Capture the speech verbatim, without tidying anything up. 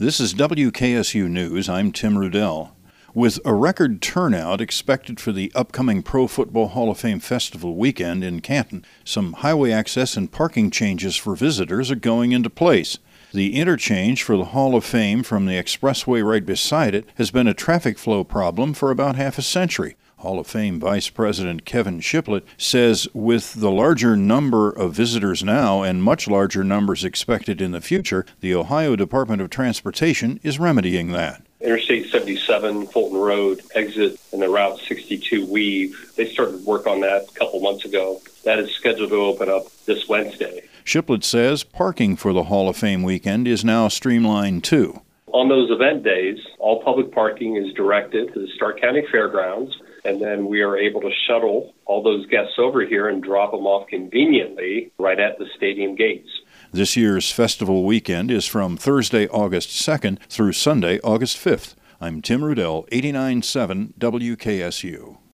This is W K S U News. I'm Tim Rudell. With a record turnout expected for the upcoming Pro Football Hall of Fame Festival weekend in Canton, some highway access and parking changes for visitors are going into place. The interchange for the Hall of Fame from the expressway right beside it has been a traffic flow problem for about half a century. Hall of Fame Vice President Kevin Shiplett says with the larger number of visitors now and much larger numbers expected in the future, the Ohio Department of Transportation is remedying that. Interstate seventy-seven, Fulton Road, exit, and the Route sixty-two weave. They started work on that a couple months ago. That is scheduled to open up this Wednesday. Shiplett says parking for the Hall of Fame weekend is now streamlined too. On those event days, all public parking is directed to the Stark County Fairgrounds, and then we are able to shuttle all those guests over here and drop them off conveniently right at the stadium gates. This year's festival weekend is from Thursday, August second through Sunday, August fifth. I'm Tim Rudell, eighty-nine point seven W K S U.